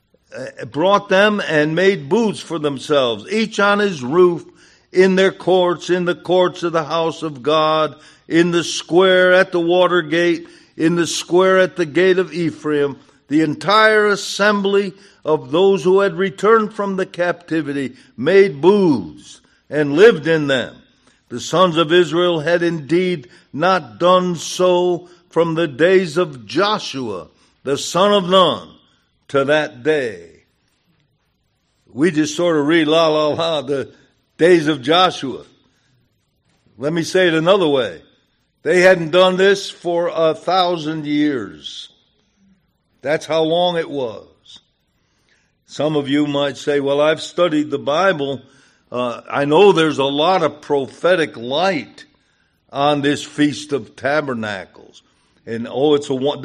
and made booths for themselves, each on his roof, in their courts, in the courts of the house of God, in the square at the water gate, in the square at the gate of Ephraim. The entire assembly of those who had returned from the captivity made booths and lived in them. The sons of Israel had indeed not done so from the days of Joshua, the son of Nun, to that day. We just sort of read the days of Joshua. Let me say it another way. They hadn't done this for 1,000 years. That's how long it was. Some of you might say, "Well, I've studied the Bible. I know there's a lot of prophetic light on this Feast of Tabernacles. And all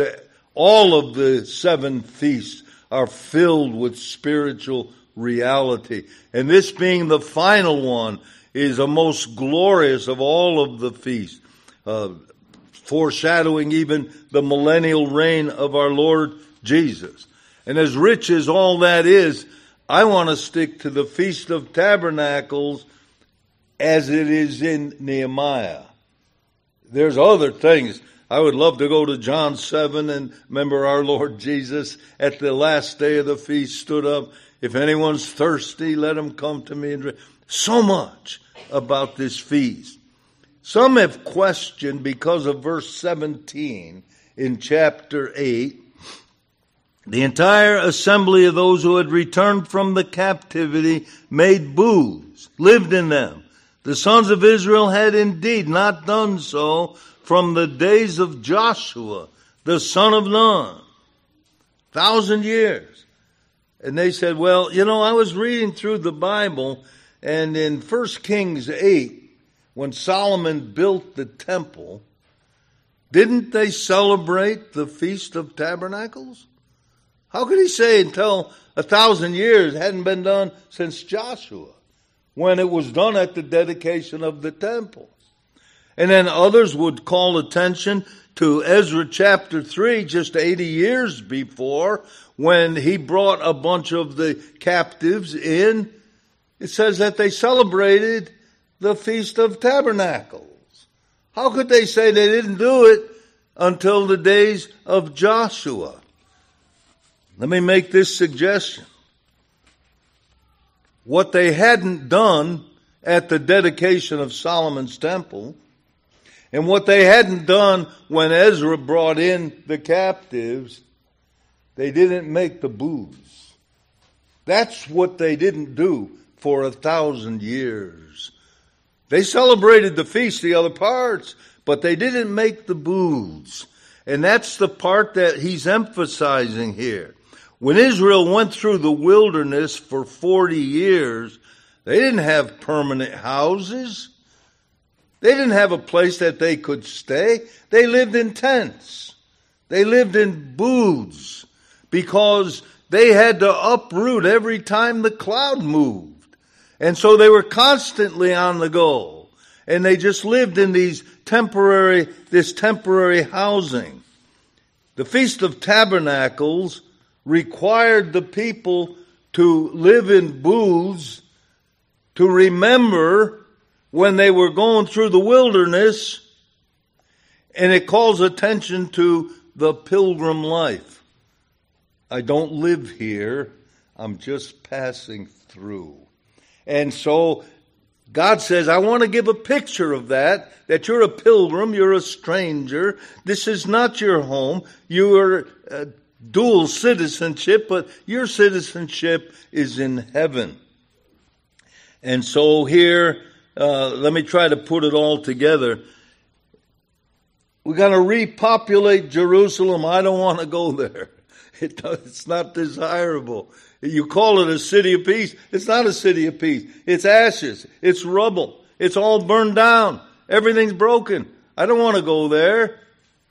of the 7 feasts are filled with spiritual reality. And this being the final one is the most glorious of all of the feasts, foreshadowing even the millennial reign of our Lord Jesus. And as rich as all that is, I want to stick to the Feast of Tabernacles as it is in Nehemiah. There's other things. I would love to go to John 7 and remember our Lord Jesus at the last day of the feast stood up. "If anyone's thirsty, let him come to me and drink." So much about this feast. Some have questioned, because of verse 17 in chapter 8, the entire assembly of those who had returned from the captivity made booths, lived in them. The sons of Israel had indeed not done so from the days of Joshua, the son of Nun. 1,000 years. And they said, "Well, I was reading through the Bible, and in 1 Kings 8, when Solomon built the temple, didn't they celebrate the Feast of Tabernacles? How could he say until 1,000 years it hadn't been done since Joshua, when it was done at the dedication of the temple?" And then others would call attention to Ezra chapter 3, just 80 years before, when he brought a bunch of the captives in. It says that they celebrated the Feast of Tabernacles. How could they say they didn't do it until the days of Joshua? Let me make this suggestion. What they hadn't done at the dedication of Solomon's temple, and what they hadn't done when Ezra brought in the captives, they didn't make the booths. That's what they didn't do for 1,000 years. They celebrated the feast, the other parts, but they didn't make the booths. And that's the part that he's emphasizing here. When Israel went through the wilderness for 40 years, they didn't have permanent houses. They didn't have a place that they could stay. They lived in tents. They lived in booths because they had to uproot every time the cloud moved. And so they were constantly on the go. And they just lived in this temporary housing. The Feast of Tabernacles required the people to live in booths to remember when they were going through the wilderness, and it calls attention to the pilgrim life. I don't live here, I'm just passing through. And so God says, I want to give a picture of that you're a pilgrim, you're a stranger, this is not your home, you are dual citizenship, but your citizenship is in heaven. And so here, let me try to put it all together. We're going to repopulate Jerusalem. I don't want to go there. It's not desirable. You call it a city of peace. It's not a city of peace. It's ashes. It's rubble. It's all burned down. Everything's broken. I don't want to go there.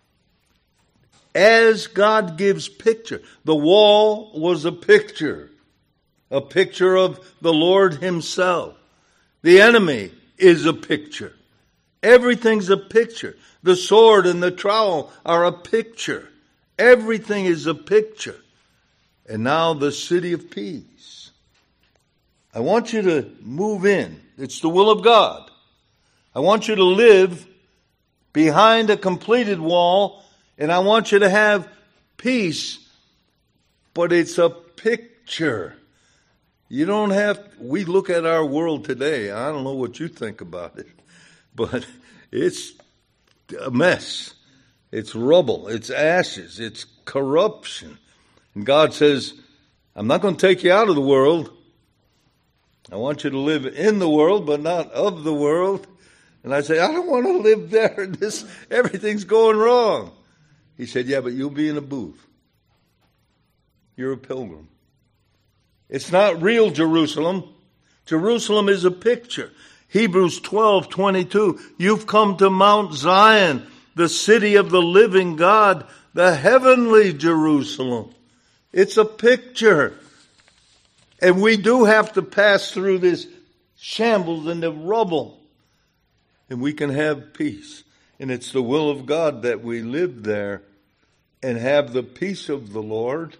As God gives picture. The wall was a picture of the Lord himself. The enemy is a picture. Everything's a picture. The sword and the trowel are a picture. Everything is a picture. And now the city of peace. I want you to move in. It's the will of God. I want you to live behind a completed wall, and I want you to have peace, but it's a picture. You don't have, we look at our world today, I don't know what you think about it, but it's a mess. It's rubble, it's ashes, it's corruption. And God says, I'm not going to take you out of the world. I want you to live in the world, but not of the world. And I say, I don't want to live there. Everything's going wrong. He said, yeah, but you'll be in a booth. You're a pilgrim. It's not real Jerusalem. Jerusalem is a picture. Hebrews 12:22. You've come to Mount Zion, the city of the living God, the heavenly Jerusalem. It's a picture. And we do have to pass through this shambles and the rubble. And we can have peace. And it's the will of God that we live there and have the peace of the Lord.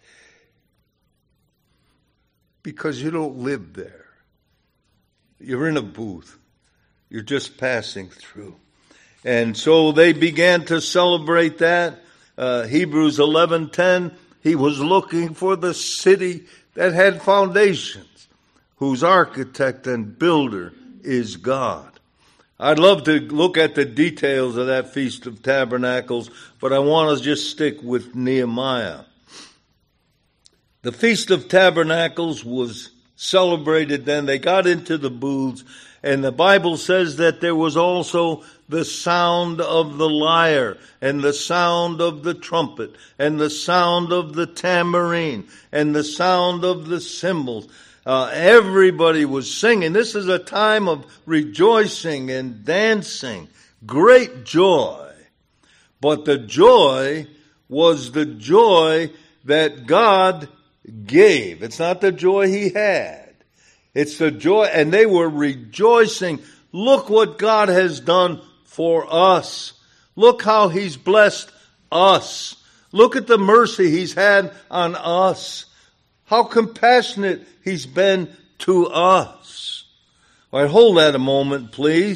Because you don't live there. You're in a booth. You're just passing through. And so they began to celebrate that. Hebrews 11:10, he was looking for the city that had foundations, whose architect and builder is God. I'd love to look at the details of that Feast of Tabernacles, but I want to just stick with Nehemiah. The Feast of Tabernacles was celebrated then. They got into the booths, and the Bible says that there was also the sound of the lyre, and the sound of the trumpet, and the sound of the tambourine, and the sound of the cymbals. Everybody was singing. This is a time of rejoicing and dancing. Great joy. But the joy was the joy that God gave. It's not the joy he had. It's the joy, and they were rejoicing. Look what God has done for us. Look how he's blessed us. Look at the mercy he's had on us. How compassionate he's been to us. All right, hold that a moment, please.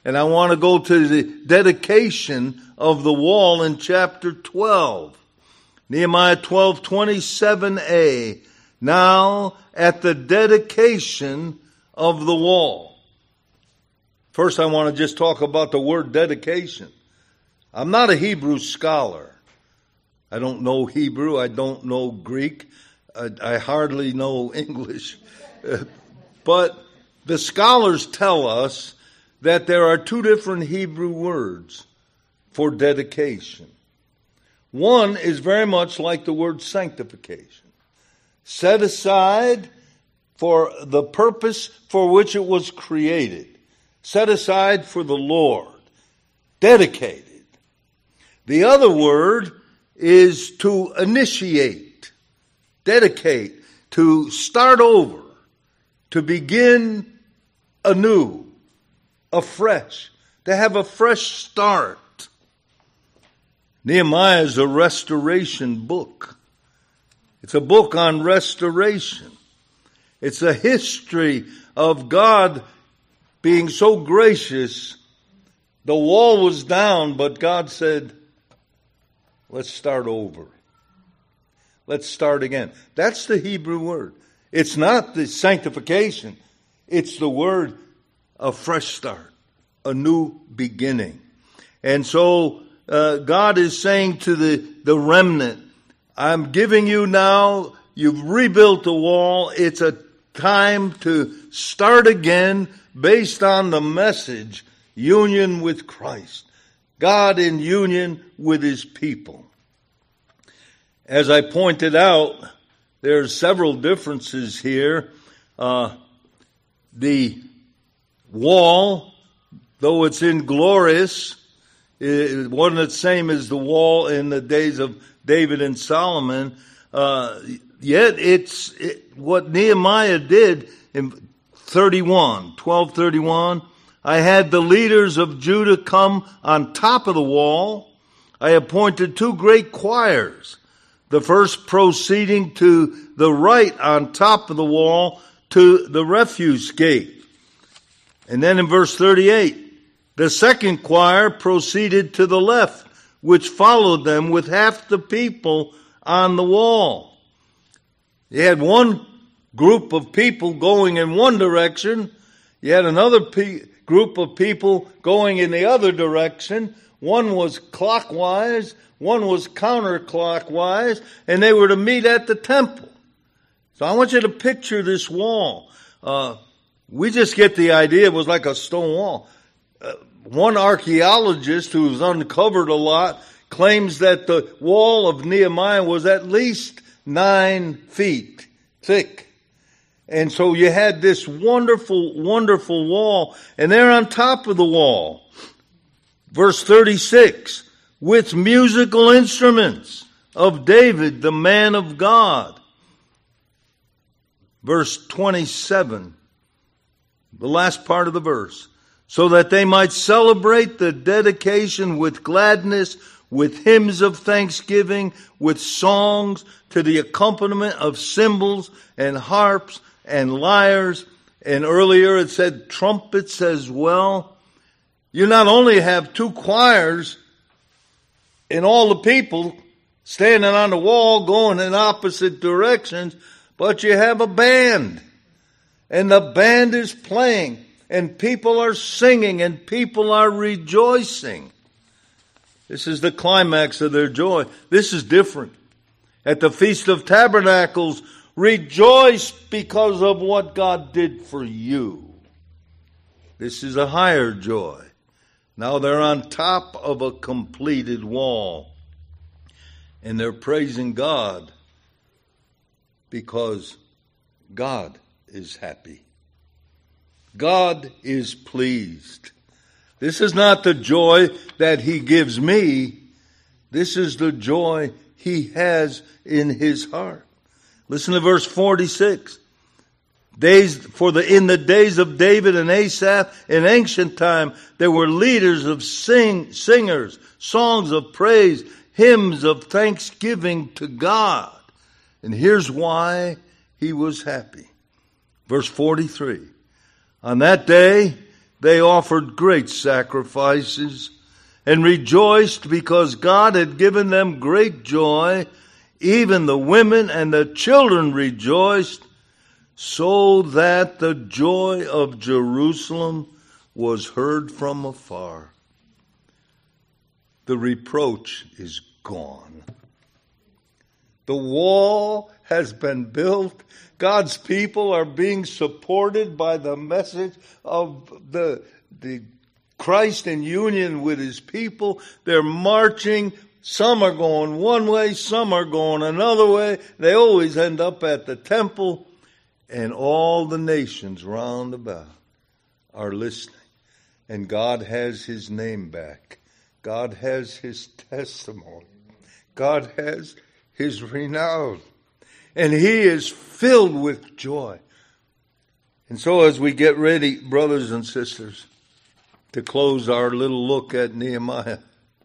And I want to go to the dedication of the wall in chapter 12. Nehemiah 12:27a. Now at the dedication of the wall. First, I want to just talk about the word dedication. I'm not a Hebrew scholar. I don't know Hebrew. I don't know Greek. I hardly know English. But the scholars tell us that there are two different Hebrew words for dedication. One is very much like the word sanctification. Set aside for the purpose for which it was created. Set aside for the Lord. Dedicated. The other word is to initiate. Dedicate. To start over. To begin anew. Afresh. To have a fresh start. Nehemiah is a restoration book. It's a book on restoration. It's a history of God being so gracious. The wall was down, but God said, let's start over. Let's start again. That's the Hebrew word. It's not the sanctification. It's the word a fresh start, a new beginning. And so God is saying to the remnant, I'm giving you now, you've rebuilt the wall. It's a time to start again based on the message, union with Christ. God in union with his people. As I pointed out, there are several differences here. The wall, though it's inglorious, it wasn't the same as the wall in the days of David and Solomon. Yet what Nehemiah did in 12:31. I had the leaders of Judah come on top of the wall. I appointed two great choirs. The first proceeding to the right on top of the wall to the refuse gate. And then in verse 38, the second choir proceeded to the left, which followed them with half the people on the wall. You had one group of people going in one direction. You had another group of people going in the other direction. One was clockwise, one was counterclockwise, and they were to meet at the temple. So I want you to picture this wall. We just get the idea it was like a stone wall. One archaeologist who's uncovered a lot claims that the wall of Nehemiah was at least 9 feet thick. And so you had this wonderful, wonderful wall, and they're on top of the wall. Verse 36, with musical instruments of David, the man of God. Verse 27, the last part of the verse. So that they might celebrate the dedication with gladness, with hymns of thanksgiving, with songs, to the accompaniment of cymbals and harps and lyres. And earlier it said trumpets as well. You not only have two choirs and all the people standing on the wall going in opposite directions, but you have a band. And the band is playing. And people are singing and people are rejoicing. This is the climax of their joy. This is different. At the Feast of Tabernacles, rejoice because of what God did for you. This is a higher joy. Now they're on top of a completed wall. And they're praising God because God is happy. God is pleased. This is not the joy that he gives me. This is the joy he has in his heart. Listen to verse 46. In the days of David and Asaph in ancient time, there were leaders of singers, songs of praise, hymns of thanksgiving to God. And here's why he was happy. Verse 43. On that day, they offered great sacrifices and rejoiced because God had given them great joy. Even the women and the children rejoiced, so that the joy of Jerusalem was heard from afar. The reproach is gone. The wall has been built. God's people are being supported by the message of the Christ in union with his people. They're marching. Some are going one way, some are going another way. They always end up at the temple, and all the nations round about are listening. And God has his name back. God has his testimony. God has his renown. And he is filled with joy. And so as we get ready, brothers and sisters, to close our little look at Nehemiah,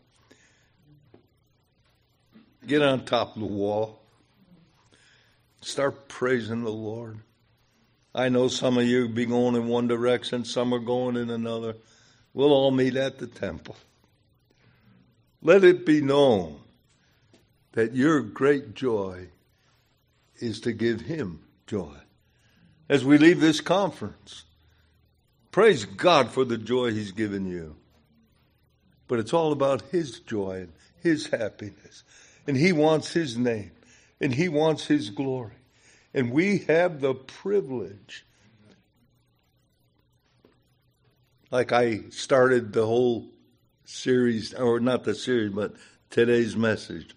get on top of the wall. Start praising the Lord. I know some of you be going in one direction, some are going in another. We'll all meet at the temple. Let it be known that your great joy is to give him joy. As we leave this conference, praise God for the joy he's given you. But it's all about his joy and his happiness. And he wants his name. And he wants his glory. And we have the privilege. Like I started the whole series, or not the series, but today's message.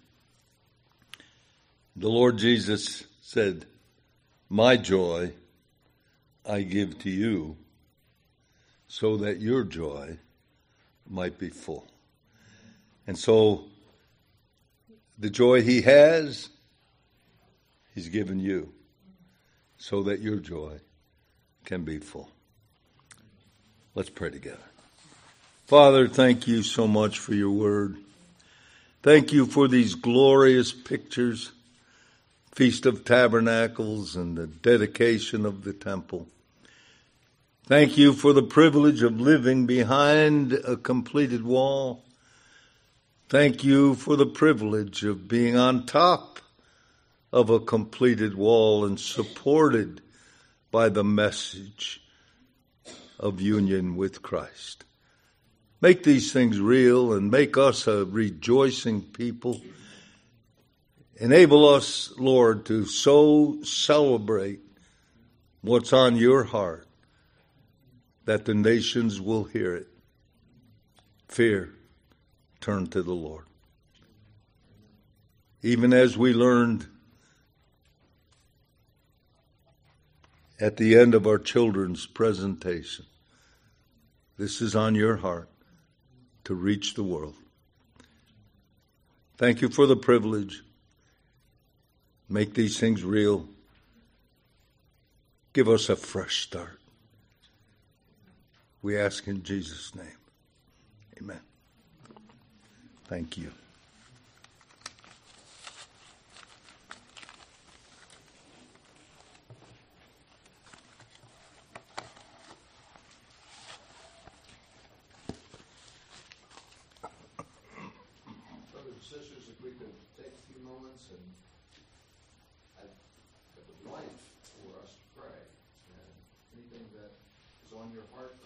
The Lord Jesus said, "My joy I give to you, so that your joy might be full." And so, the joy he has, he's given you, so that your joy can be full. Let's pray together. Father, thank you so much for your word. Thank you for these glorious pictures, Feast of Tabernacles and the dedication of the temple. Thank you for the privilege of living behind a completed wall. Thank you for the privilege of being on top of a completed wall and supported by the message of union with Christ. Make these things real and make us a rejoicing people. Enable us, Lord, to so celebrate what's on your heart that the nations will hear it. Fear, turn to the Lord. Even as we learned at the end of our children's presentation, this is on your heart to reach the world. Thank you for the privilege. Make these things real. Give us a fresh start. We ask in Jesus' name. Amen. Thank you. Brothers and sisters, if we could take a few moments, and I would like for us to pray. And anything that is on your heart